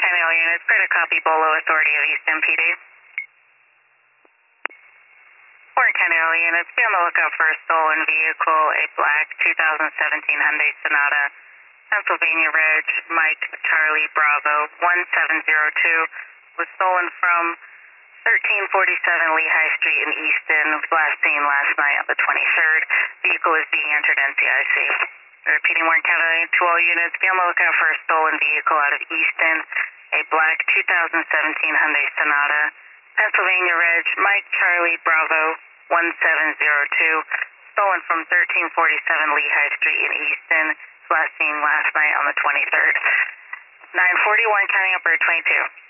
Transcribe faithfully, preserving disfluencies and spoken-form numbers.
County all units, clear to copy Bolo Authority of Easton P D. Warren County all units, be on the lookout for a stolen vehicle, a black two thousand seventeen Hyundai Sonata, Pennsylvania Reg, Mike Charlie Bravo one seven zero two, was stolen from thirteen forty-seven Lehigh Street in Easton, last seen last night on the twenty-third. Vehicle is being entered N C I C. Repeating, Warren County to all units, be on the lookout for a stolen vehicle out of Easton, a black two thousand seventeen Hyundai Sonata, Pennsylvania Reg, Mike Charlie Bravo one seven zero two, stolen from thirteen forty-seven Lehigh Street in Easton, last seen last night on the twenty-third. nine forty, Warren County, Upper twenty-two.